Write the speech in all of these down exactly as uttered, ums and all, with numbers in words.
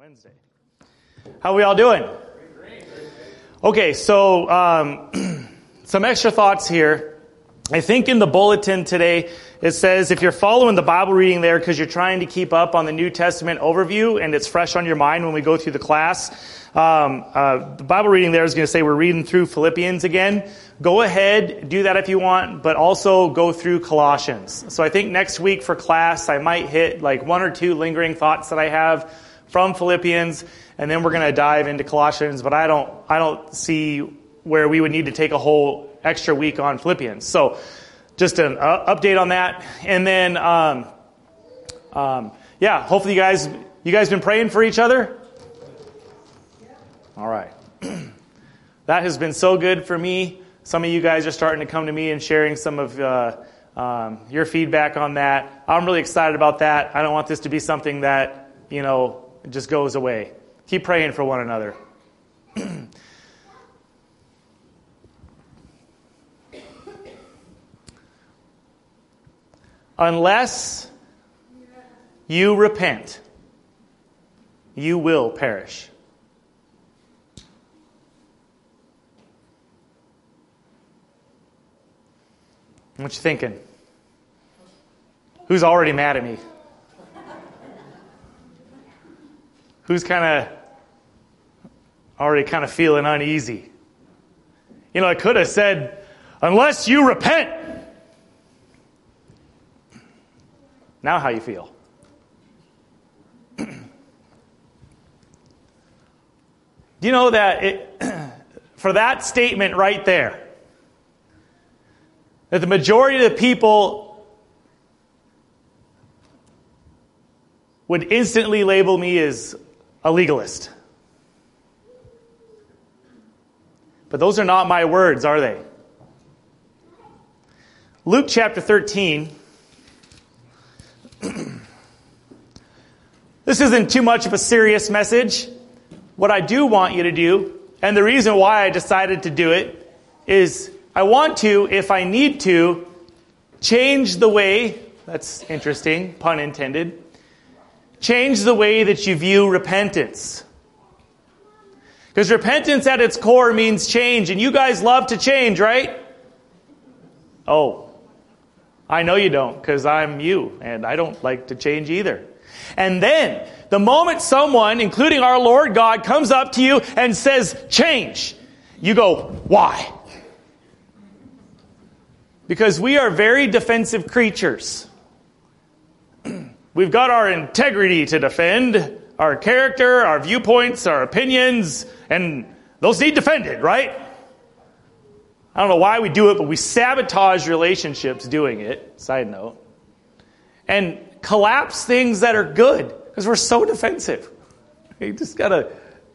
Wednesday. How are we all doing? Okay, so um, some extra thoughts here. I think in the bulletin today, it says if you're following the Bible reading there because you're trying to keep up on the New Testament overview and it's fresh on your mind when we go through the class, um, uh, the Bible reading there is going to say we're reading through Philippians again. Go ahead, do that if you want, but also go through Colossians. So I think next week for class, I might hit like one or two lingering thoughts that I have from Philippians, and then we're going to dive into Colossians, but I don't I don't see where we would need to take a whole extra week on Philippians. So just an uh, update on that. And then, um, um, yeah, hopefully you guys, you guys been praying for each other? All right. That has been so good for me. Some of you guys are starting to come to me and sharing some of uh, um, your feedback on that. I'm really excited about that. I don't want this to be something that, you know, just goes away. Keep praying for one another. Unless you repent, you will perish. What you thinking? Who's already mad at me? Who's kind of already kind of feeling uneasy? You know, I could have said, unless you repent. Now how you feel? Do you know that it, for that statement right there, that the majority of the people would instantly label me as a legalist? But those are not my words, are they? Luke chapter thirteen. This isn't too much of a serious message. What I do want you to do, and the reason why I decided to do it, is I want to, if I need to, change the way, that's interesting, pun intended, change the way that you view repentance. Because repentance at its core means change, and you guys love to change, right? Oh, I know you don't, because I'm you, and I don't like to change either. And then, the moment someone, including our Lord God, comes up to you and says, change, you go, why? Because we are very defensive creatures. We've got our integrity to defend, our character, our viewpoints, our opinions, and those need defended, right? I don't know why we do it, but we sabotage relationships doing it, side note, and collapse things that are good because we're so defensive. You just gotta...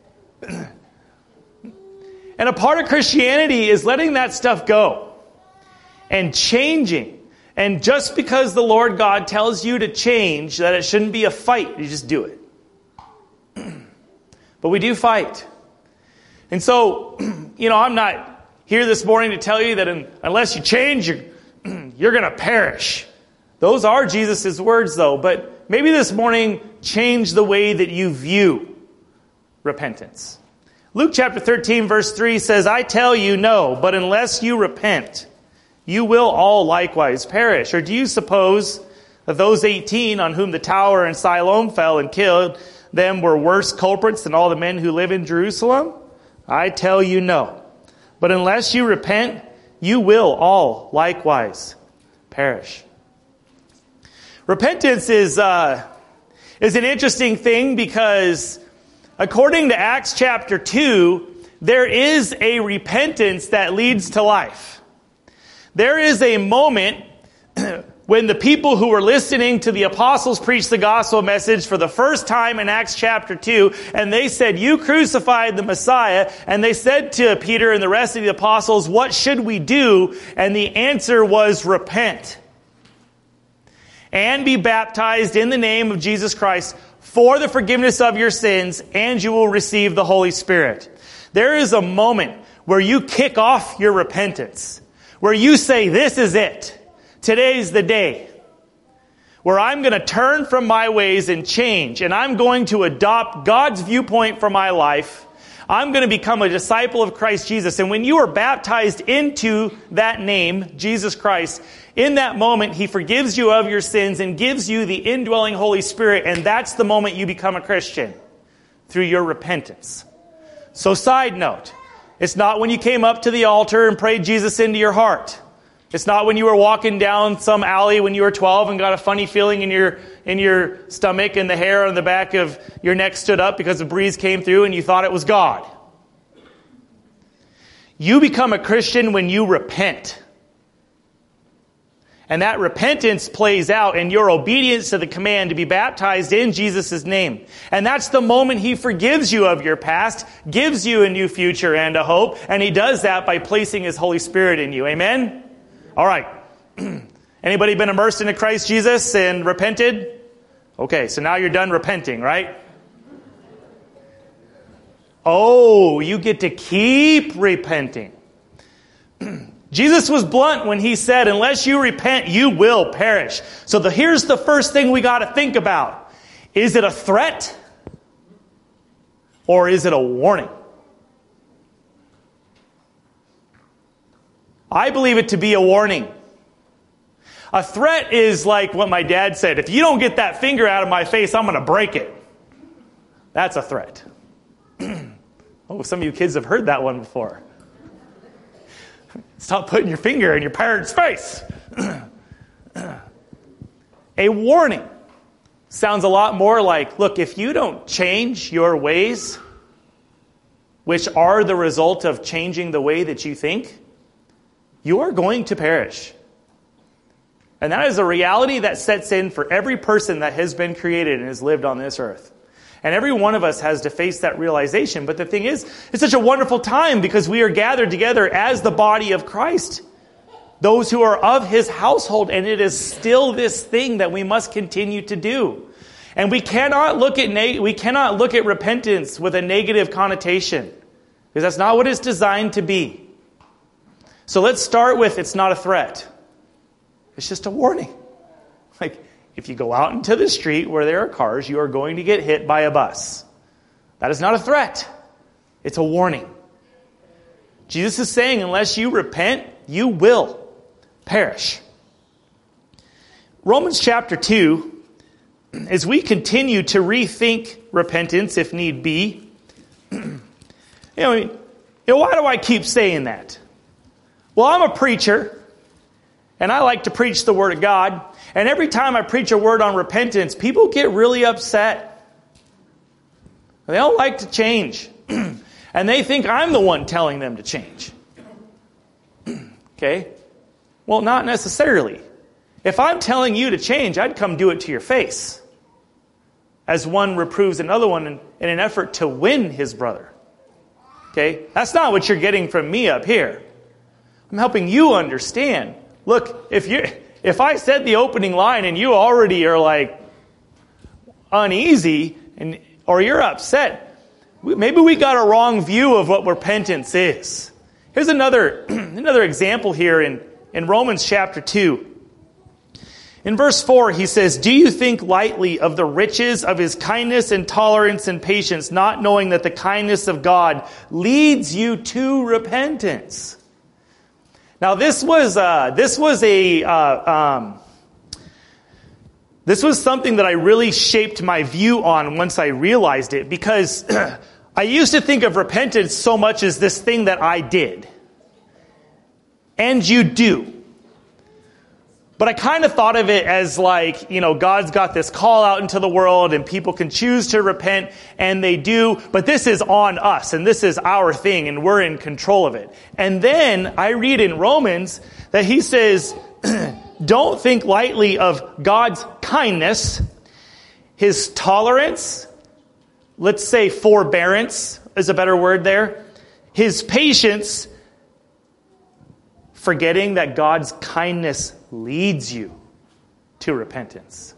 And a part of Christianity is letting that stuff go and changing. And just because the Lord God tells you to change, that it shouldn't be a fight, you just do it. But we do fight. And so, you know, I'm not here this morning to tell you that in, unless you change, you're, you're going to perish. Those are Jesus' words, though. But maybe this morning, change the way that you view repentance. Luke chapter thirteen, verse three says, I tell you, no, but unless you repent, you will all likewise perish. Or do you suppose that those eighteen on whom the tower in Siloam fell and killed them were worse culprits than all the men who live in Jerusalem? I tell you, no. But unless you repent, you will all likewise perish. Repentance is uh, is an interesting thing because according to Acts chapter two, there is a repentance that leads to life. There is a moment when the people who were listening to the apostles preach the gospel message for the first time in Acts chapter two, and they said, you crucified the Messiah, and they said to Peter and the rest of the apostles, what should we do? And the answer was repent and be baptized in the name of Jesus Christ for the forgiveness of your sins, and you will receive the Holy Spirit. There is a moment where you kick off your repentance, where you say, this is it. Today's the day. where I'm going to turn from my ways and change, and I'm going to adopt God's viewpoint for my life. I'm going to become a disciple of Christ Jesus. And when you are baptized into that name, Jesus Christ, in that moment, He forgives you of your sins and gives you the indwelling Holy Spirit. And that's the moment you become a Christian, through your repentance. So side note, it's not when you came up to the altar and prayed Jesus into your heart. It's not when you were walking down some alley when you were twelve and got a funny feeling in your in your stomach and the hair on the back of your neck stood up because a breeze came through and you thought it was God. You become a Christian when you repent. And that repentance plays out in your obedience to the command to be baptized in Jesus' name. And that's the moment He forgives you of your past, gives you a new future and a hope, and He does that by placing His Holy Spirit in you. Amen? All right. Anybody been immersed into Christ Jesus and repented? Okay, so now you're done repenting, right? Oh, you get to keep repenting. Jesus was blunt when He said, unless you repent, you will perish. So the, here's the first thing we got to think about. Is it a threat? Or is it a warning? I believe it to be a warning. A threat is like what my dad said. If you don't get that finger out of my face, I'm going to break it. That's a threat. Oh, some of you kids have heard that one before. Stop putting your finger in your parent's face. A warning sounds a lot more like, look, if you don't change your ways, which are the result of changing the way that you think, you are going to perish. And that is a reality that sets in for every person that has been created and has lived on this earth. And every one of us has to face that realization. But the thing is, it's such a wonderful time because we are gathered together as the body of Christ. Those who are of His household. And it is still this thing that we must continue to do. And we cannot look at neg- we cannot look at repentance with a negative connotation. Because that's not what it's designed to be. So let's start with it's not a threat. It's just a warning. Like, if you go out into the street where there are cars, you are going to get hit by a bus. That is not a threat. It's a warning. Jesus is saying, unless you repent, you will perish. Romans chapter two, as we continue to rethink repentance if need be, you know, you know, why do I keep saying that? Well, I'm a preacher. And I like to preach the Word of God. And every time I preach a word on repentance, people get really upset. They don't like to change. And they think I'm the one telling them to change. Okay? Well, not necessarily. If I'm telling you to change, I'd come do it to your face. As one reproves another one in, in an effort to win his brother. Okay? That's not what you're getting from me up here. I'm helping you understand. Look, if you if I said the opening line and you already are like uneasy and or you're upset, maybe we got a wrong view of what repentance is. Here's another another example here in, in Romans chapter two. In verse four, he says, "Do you think lightly of the riches of His kindness and tolerance and patience, not knowing that the kindness of God leads you to repentance?" Now, this was uh, this was a uh, um, this was something that I really shaped my view on once I realized it, because I used to think of repentance so much as this thing that I did, and you do. But I kind of thought of it as like, you know, God's got this call out into the world and people can choose to repent, and they do. But this is on us and this is our thing and we're in control of it. And then I read in Romans that he says, don't think lightly of God's kindness, His tolerance, let's say forbearance is a better word there, His patience, forgetting that God's kindness leads you to repentance.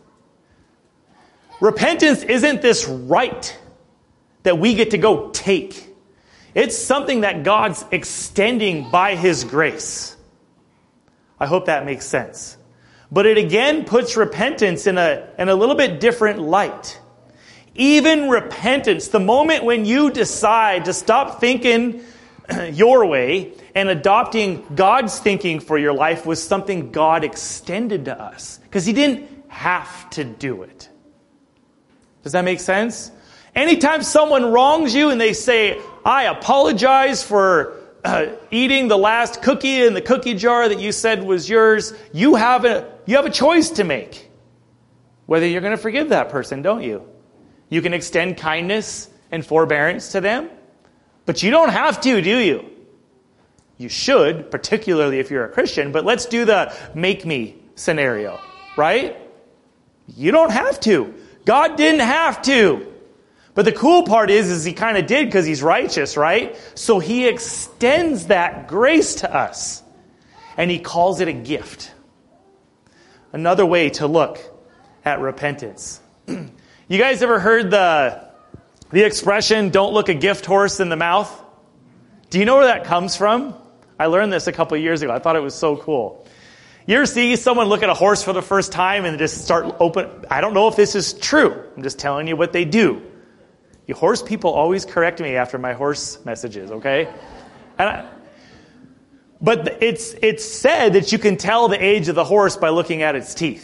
Repentance isn't this right that we get to go take. It's something that God's extending by His grace. I hope that makes sense. But it again puts repentance in a, in a little bit different light. Even repentance, the moment when you decide to stop thinking your way and adopting God's thinking for your life, was something God extended to us. Because He didn't have to do it. Does that make sense? Anytime someone wrongs you and they say, I apologize for uh, eating the last cookie in the cookie jar that you said was yours, you have a, you have a choice to make. Whether you're going to forgive that person, don't you? You can extend kindness and forbearance to them, but you don't have to, do you? You should, particularly if you're a Christian, but let's do the make me scenario, right? You don't have to. God didn't have to. But the cool part is, is He kind of did because He's righteous, right? So He extends that grace to us, and He calls it a gift. Another way to look at repentance. You guys ever heard the, the expression, don't look a gift horse in the mouth? Do you know where that comes from? I learned this a couple of years ago. I thought it was so cool. You ever see someone look at a horse for the first time and just start open? I don't know if this is true. I'm just telling you what they do. You horse people always correct me after my horse messages, okay? And I, but it's it's said that you can tell the age of the horse by looking at its teeth.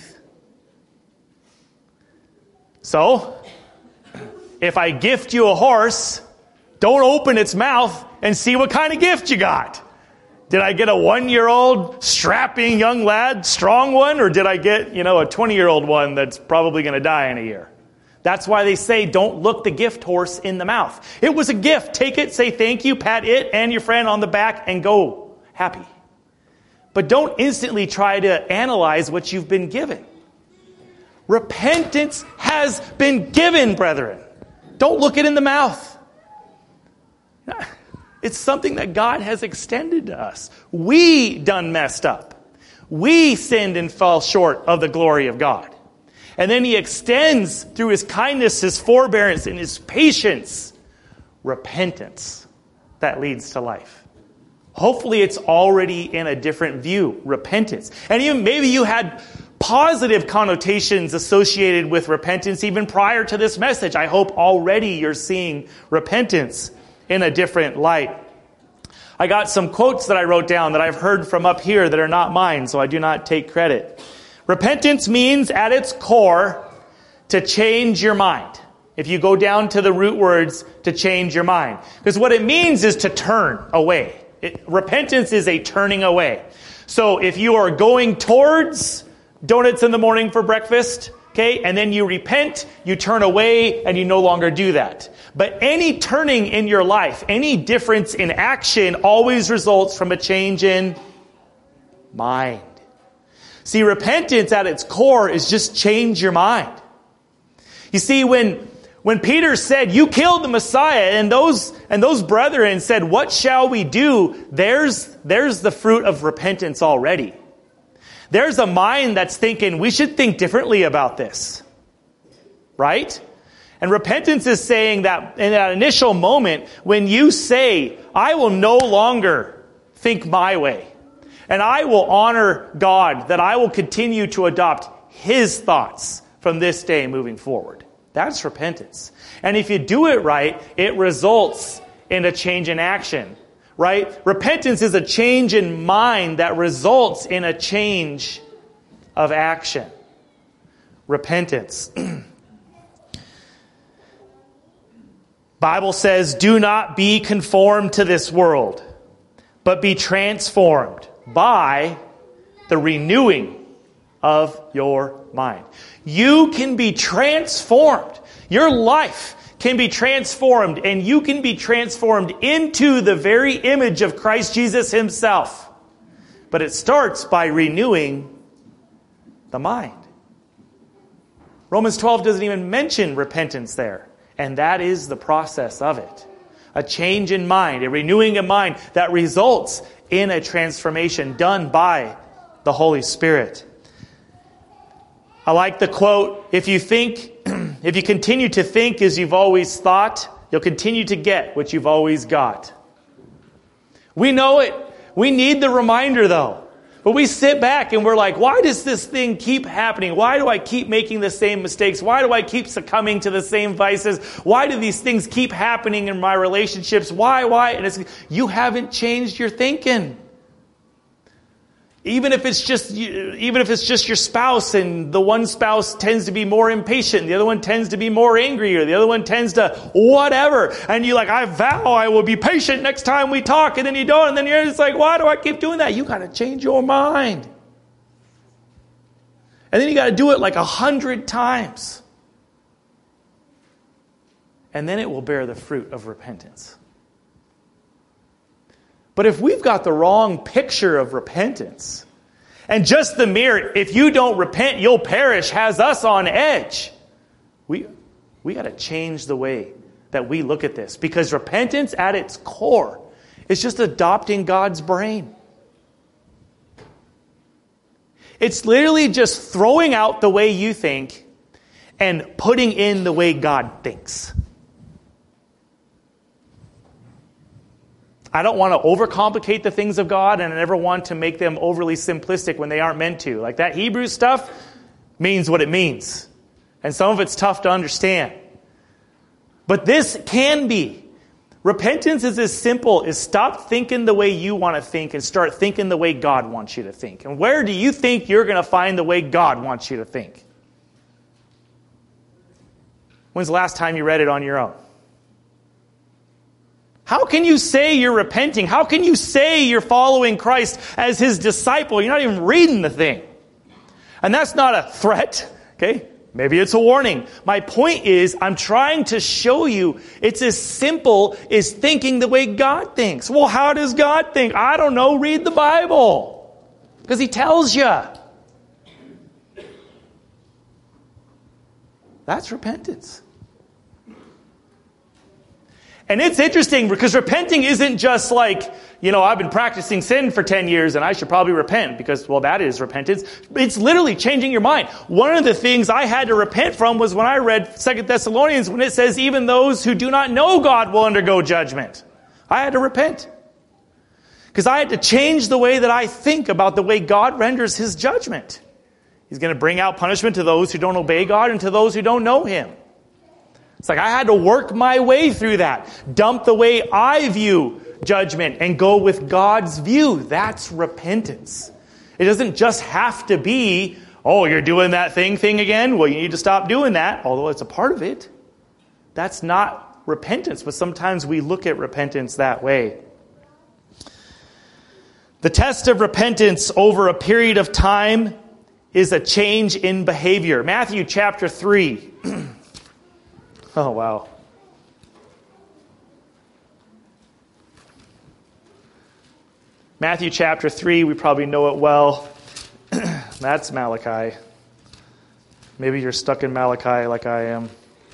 So, if I gift you a horse, don't open its mouth and see what kind of gift you got. Did I get a one-year-old strapping young lad, strong one, or did I get, you know, a twenty-year-old one that's probably going to die in a year? That's why they say don't look the gift horse in the mouth. It was a gift. Take it, say thank you, pat it and your friend on the back, and go happy. But don't instantly try to analyze what you've been given. Repentance has been given, brethren. Don't look it in the mouth. It's something that God has extended to us. We done messed up. We sinned and fell short of the glory of God. And then He extends through His kindness, His forbearance, and His patience, repentance that leads to life. Hopefully it's already in a different view, repentance. And even maybe you had positive connotations associated with repentance even prior to this message. I hope already you're seeing repentance in a different light. I got some quotes that I wrote down that I've heard from up here that are not mine, so I do not take credit. Repentance means at its core to change your mind. If you go down to the root words, to change your mind. Because what it means is to turn away. It, repentance is a turning away. So if you are going towards donuts in the morning for breakfast, okay, and then you repent, you turn away, and you no longer do that. But any turning in your life, any difference in action always results from a change in mind. See, repentance at its core is just change your mind. You see, when when Peter said, you killed the Messiah, and those and those brethren said, what shall we do? There's, there's the fruit of repentance already. There's a mind that's thinking, we should think differently about this. Right? And repentance is saying that in that initial moment, when you say, I will no longer think my way, and I will honor God, that I will continue to adopt His thoughts from this day moving forward. That's repentance. And if you do it right, it results in a change in action. Right? Repentance is a change in mind that results in a change of action. Repentance. Bible says, do not be conformed to this world, but be transformed by the renewing of your mind. You can be transformed. Your life can be transformed, and you can be transformed into the very image of Christ Jesus Himself. But it starts by renewing the mind. Romans twelve doesn't even mention repentance there. And that is the process of it. A change in mind, a renewing of mind that results in a transformation done by the Holy Spirit. I like the quote, if you think, if you continue to think as you've always thought, you'll continue to get what you've always got. We know it. We need the reminder though. But we sit back and we're like, why does this thing keep happening? Why do I keep making the same mistakes? Why do I keep succumbing to the same vices? Why do these things keep happening in my relationships? Why, why? And it's, you haven't changed your thinking. Even if it's just, even if it's just your spouse, and the one spouse tends to be more impatient, the other one tends to be more angry, or the other one tends to whatever, and you're like, I vow I will be patient next time we talk, and then you don't, and then you're just like, why do I keep doing that? You got to change your mind, and then you got to do it like a hundred times, and then it will bear the fruit of repentance. But if we've got the wrong picture of repentance, and just the mere, if you don't repent, you'll perish, has us on edge, we, we got to change the way that we look at this. Because repentance at its core is just adopting God's brain. It's literally just throwing out the way you think and putting in the way God thinks. I don't want to overcomplicate the things of God, and I never want to make them overly simplistic when they aren't meant to. Like that Hebrew stuff means what it means. And some of it's tough to understand. But this can be. Repentance is as simple as stop thinking the way you want to think and start thinking the way God wants you to think. And where do you think you're going to find the way God wants you to think? When's the last time you read it on your own? How can you say you're repenting? How can you say you're following Christ as his disciple? You're not even reading the thing. And that's not a threat, okay? Maybe it's a warning. My point is, I'm trying to show you it's as simple as thinking the way God thinks. Well, how does God think? I don't know. Read the Bible. Because he tells you. That's repentance. And it's interesting because repenting isn't just like, you know, I've been practicing sin for ten years and I should probably repent because, well, that is repentance. It's literally changing your mind. One of the things I had to repent from was when I read Second Thessalonians when it says even those who do not know God will undergo judgment. I had to repent. Because I had to change the way that I think about the way God renders his judgment. He's going to bring out punishment to those who don't obey God and to those who don't know him. It's like I had to work my way through that. Dump the way I view judgment and go with God's view. That's repentance. It doesn't just have to be, oh, you're doing that thing thing again? Well, you need to stop doing that, although it's a part of it. That's not repentance, but sometimes we look at repentance that way. The test of repentance over a period of time is a change in behavior. Matthew chapter three. Oh, wow. Matthew chapter three, we probably know it well. That's Malachi. Maybe you're stuck in Malachi like I am.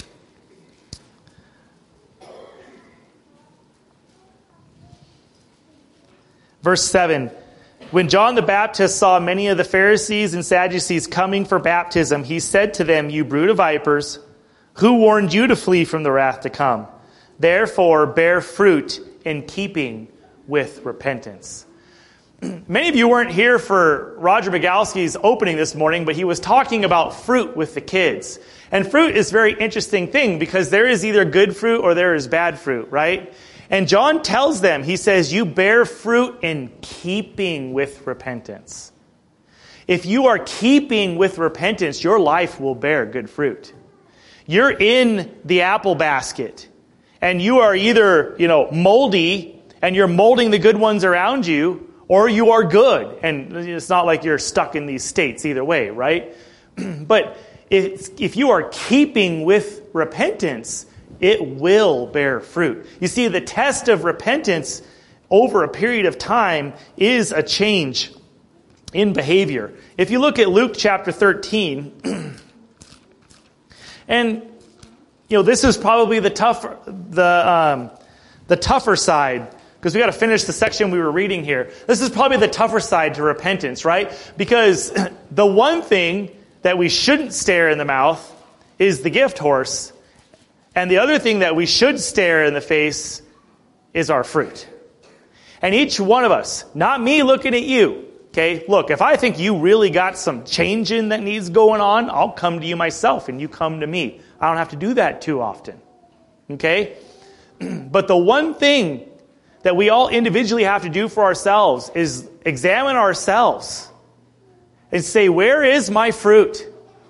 Verse seven. When John the Baptist saw many of the Pharisees and Sadducees coming for baptism, he said to them, "You brood of vipers, who warned you to flee from the wrath to come? Therefore, bear fruit in keeping with repentance." Many of you weren't here for Roger Migalski's opening this morning, but he was talking about fruit with the kids. And fruit is a very interesting thing because there is either good fruit or there is bad fruit, right? And John tells them, he says, you bear fruit in keeping with repentance. If you are keeping with repentance, your life will bear good fruit. You're in the apple basket, and you are either, you know, moldy, and you're molding the good ones around you, or you are good. And it's not like you're stuck in these states either way, right? But if, if you are keeping with repentance, it will bear fruit. You see, the test of repentance over a period of time is a change in behavior. If you look at Luke chapter thirteen, and, you know, this is probably the tougher, the um, the tougher side, because we got to finish the section we were reading here. This is probably the tougher side to repentance, right? Because the one thing that we shouldn't stare in the mouth is the gift horse, and the other thing that we should stare in the face is our fruit. And each one of us, not me looking at you, Okay, look, if I think you really got some changing that needs going on, I'll come to you myself and you come to me. I don't have to do that too often. Okay? But the one thing that we all individually have to do for ourselves is examine ourselves and say, where is my fruit?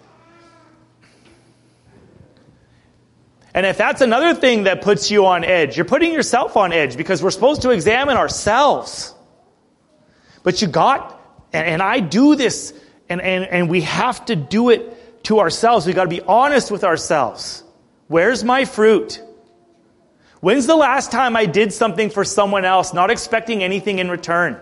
And if that's another thing that puts you on edge, you're putting yourself on edge because we're supposed to examine ourselves. But you got, and, and I do this, and, and, and we have to do it to ourselves. We got to be honest with ourselves. Where's my fruit? When's the last time I did something for someone else, not expecting anything in return?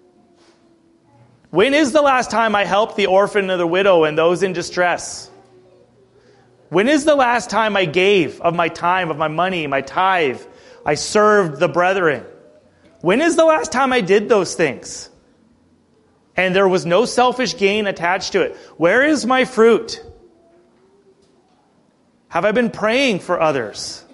When is the last time I helped the orphan or the widow and those in distress? When is the last time I gave of my time, of my money, my tithe? I served the brethren. When is the last time I did those things? And there was no selfish gain attached to it. Where is my fruit? Have I been praying for others?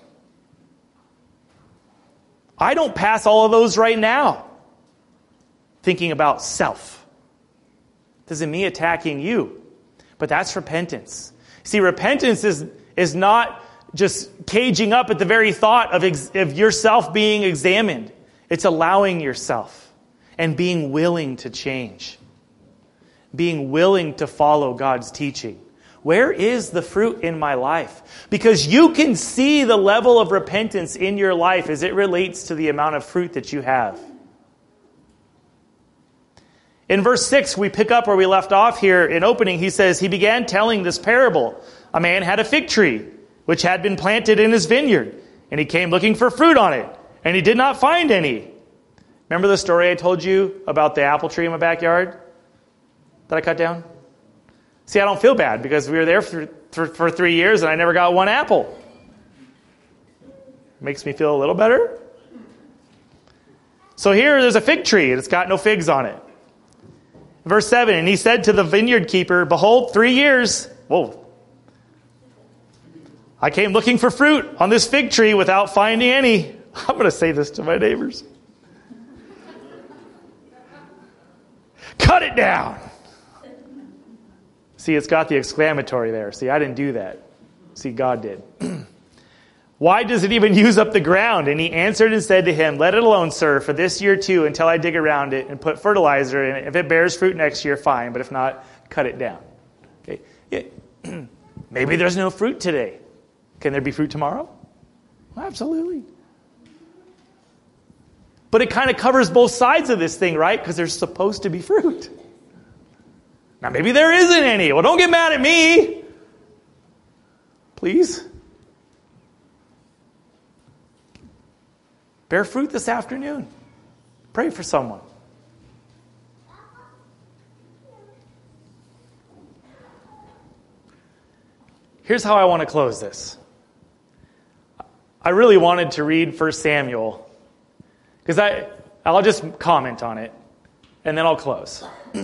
I don't pass all of those right now. Thinking about self. This is me attacking you. But that's repentance. See, repentance is, is not just caging up at the very thought of, ex, of yourself being examined. It's allowing yourself and being willing to change. Being willing to follow God's teaching. Where is the fruit in my life? Because you can see the level of repentance in your life as it relates to the amount of fruit that you have. In verse six, we pick up where we left off here in opening. He says, he began telling this parable. A man had a fig tree, which had been planted in his vineyard, and he came looking for fruit on it, and he did not find any. Remember the story I told you about the apple tree in my backyard that I cut down? See, I don't feel bad because we were there for, for, for three years and I never got one apple. Makes me feel a little better. So here there's a fig tree and it's got no figs on it. Verse seven, and he said to the vineyard keeper, behold, three years, whoa, I came looking for fruit on this fig tree without finding any. I'm going to say this to my neighbors. Cut it down. See, it's got the exclamatory there. See, I didn't do that. See, God did. Why does it even use up the ground? And he answered and said to him, let it alone, sir, for this year too, until I dig around it and put fertilizer in it. If it bears fruit next year, fine. But if not, cut it down. Okay. Yeah. Maybe there's no fruit today. Can there be fruit tomorrow? Absolutely. But it kind of covers both sides of this thing, right? Because there's supposed to be fruit. Now, maybe there isn't any. Well, don't get mad at me. Please. Bear fruit this afternoon. Pray for someone. Here's how I want to close this. I really wanted to read First Samuel because I, I'll just comment on it and then I'll close.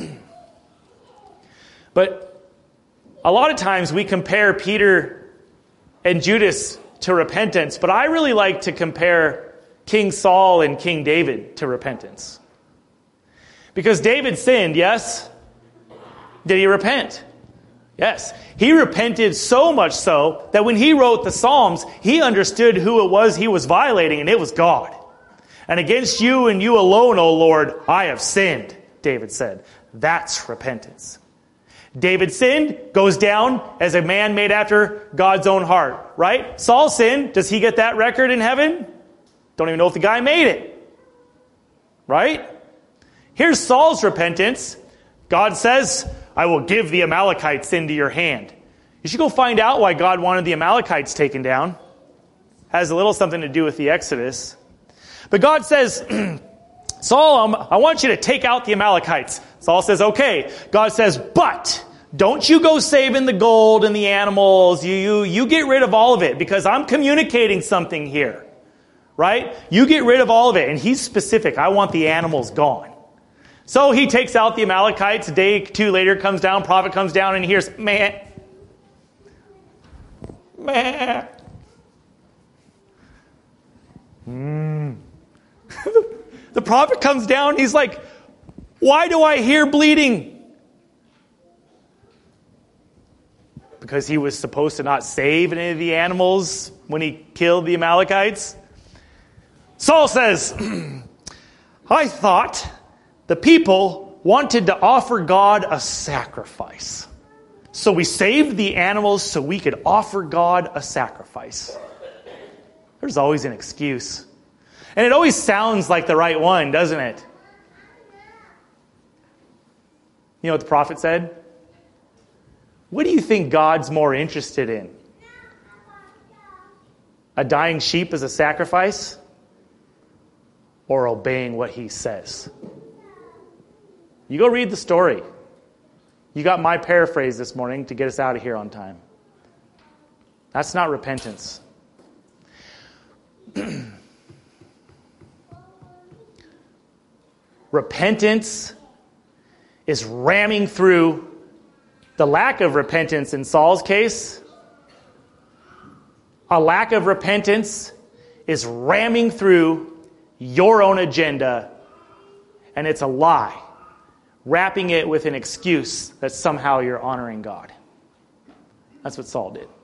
But a lot of times we compare Peter and Judas to repentance, but I really like to compare King Saul and King David to repentance. Because David sinned, yes? Did he repent? Yes. He repented so much so that when he wrote the Psalms, he understood who it was he was violating, and it was God. And against you and you alone, O Lord, I have sinned, David said. That's repentance. David sinned, goes down as a man made after God's own heart, right? Saul sinned. Does he get that record in heaven? Don't even know if the guy made it. Right? Here's Saul's repentance. God says, I will give the Amalekites into your hand. You should go find out why God wanted the Amalekites taken down. Has a little something to do with the Exodus. But God says, Saul, um, I want you to take out the Amalekites. Saul says, okay. God says, but don't you go saving the gold and the animals. You, you, you get rid of all of it because I'm communicating something here. Right? You get rid of all of it. And he's specific. I want the animals gone. So he takes out the Amalekites. A day or two later comes down. Prophet comes down and he hears, man. Man. Mm. The prophet comes down. He's like, Why do I hear bleeding? Because he was supposed to not save any of the animals when he killed the Amalekites? Saul says, I thought the people wanted to offer God a sacrifice. So we saved the animals so we could offer God a sacrifice. There's always an excuse. And it always sounds like the right one, doesn't it? You know what the prophet said? What do you think God's more interested in? A dying sheep as a sacrifice? Or obeying what he says? You go read the story. You got my paraphrase this morning to get us out of here on time. That's not repentance. Repentance is ramming through the lack of repentance in Saul's case. A lack of repentance is ramming through your own agenda, and it's a lie, wrapping it with an excuse that somehow you're honoring God. That's what Saul did.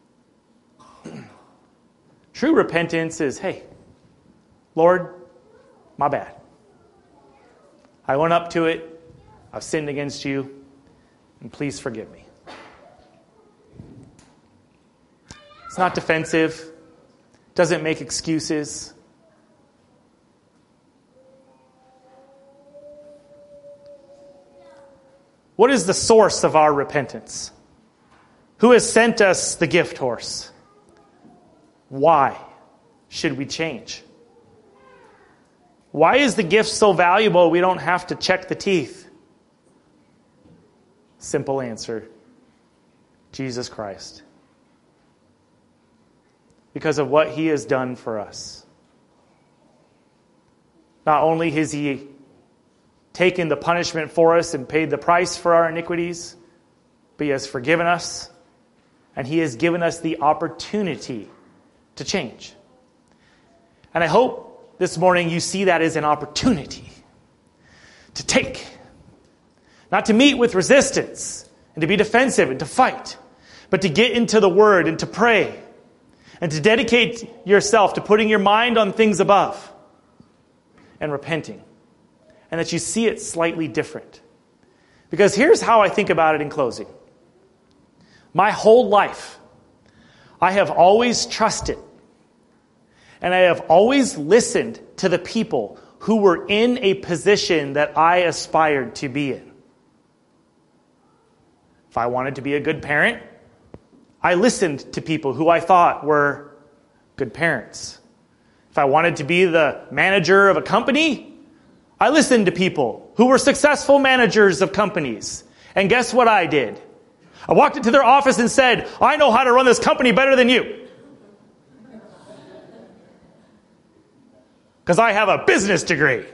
True repentance is, hey, Lord, my bad. I went up to it. I've sinned against you, and please forgive me. It's not defensive. Doesn't make excuses. What is the source of our repentance? Who has sent us the gift horse? Why should we change? Why is the gift so valuable we don't have to check the teeth? Simple answer. Jesus Christ. Because of what he has done for us. Not only has he taken the punishment for us and paid the price for our iniquities, but he has forgiven us, and he has given us the opportunity to change. And I hope this morning you see that as an opportunity to take. Not to meet with resistance and to be defensive and to fight, but to get into the Word and to pray and to dedicate yourself to putting your mind on things above and repenting. And that you see it slightly different. Because here's how I think about it in closing. My whole life, I have always trusted and I have always listened to the people who were in a position that I aspired to be in. If I wanted to be a good parent, I listened to people who I thought were good parents. If I wanted to be the manager of a company, I listened to people who were successful managers of companies. And guess what I did? I walked into their office and said, I know how to run this company better than you. Because I have a business degree.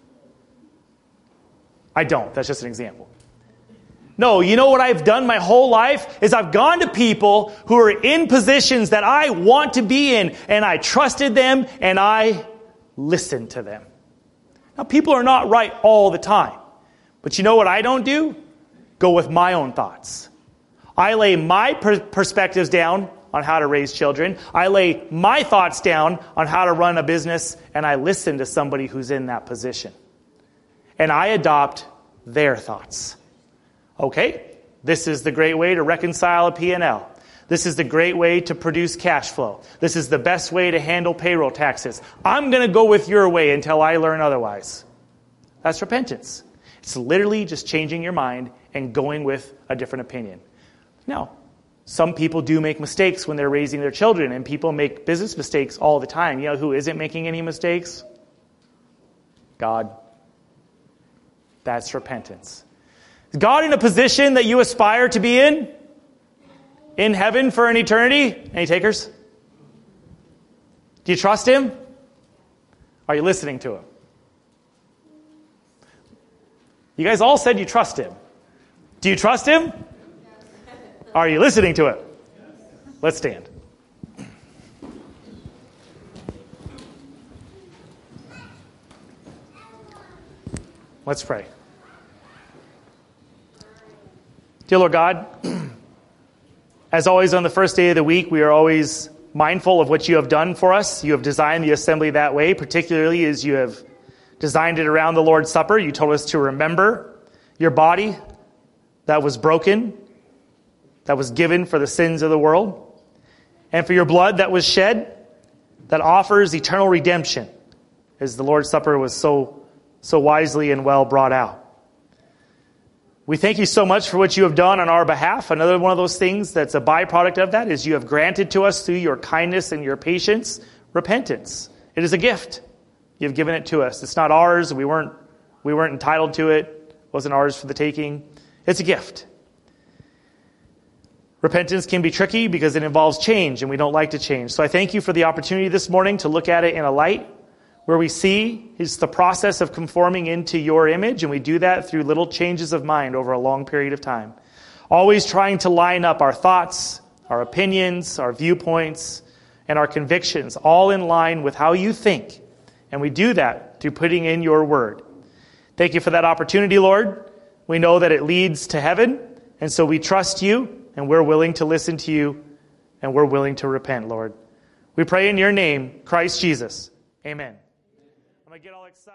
I don't. That's just an example. No, you know what I've done my whole life is I've gone to people who are in positions that I want to be in, and I trusted them and I listened to them. Now, people are not right all the time. But you know what I don't do? Go with my own thoughts. I lay my per- perspectives down on how to raise children. I lay my thoughts down on how to run a business, and I listen to somebody who's in that position. And I adopt their thoughts. Okay, this is the great way to reconcile a P and L. This is the great way to produce cash flow. This is the best way to handle payroll taxes. I'm going to go with your way until I learn otherwise. That's repentance. It's literally just changing your mind and going with a different opinion. Now, some people do make mistakes when they're raising their children, and people make business mistakes all the time. You know who isn't making any mistakes? God. That's repentance. Is God in a position that you aspire to be in? In heaven for an eternity? Any takers? Do you trust him? Are you listening to him? You guys all said you trust him. Do you trust him? Are you listening to it? Let's stand. Let's pray. Dear Lord God, as always on the first day of the week, we are always mindful of what you have done for us. You have designed the assembly that way, particularly as you have designed it around the Lord's Supper. You told us to remember your body that was broken, that was given for the sins of the world, and for your blood that was shed, that offers eternal redemption, as the Lord's Supper was so, so wisely and well brought out. We thank you so much for what you have done on our behalf. Another one of those things that's a byproduct of that is you have granted to us through your kindness and your patience repentance. It is a gift. You've given it to us. It's not ours. We weren't, we weren't entitled to it. It wasn't ours for the taking. It's a gift. Repentance can be tricky because it involves change, and we don't like to change. So I thank you for the opportunity this morning to look at it in a light where we see is the process of conforming into your image, and we do that through little changes of mind over a long period of time. Always trying to line up our thoughts, our opinions, our viewpoints, and our convictions, all in line with how you think. And we do that through putting in your word. Thank you for that opportunity, Lord. We know that it leads to heaven, and so we trust you, and we're willing to listen to you, and we're willing to repent, Lord. We pray in your name, Christ Jesus. Amen. I'm going to get all excited.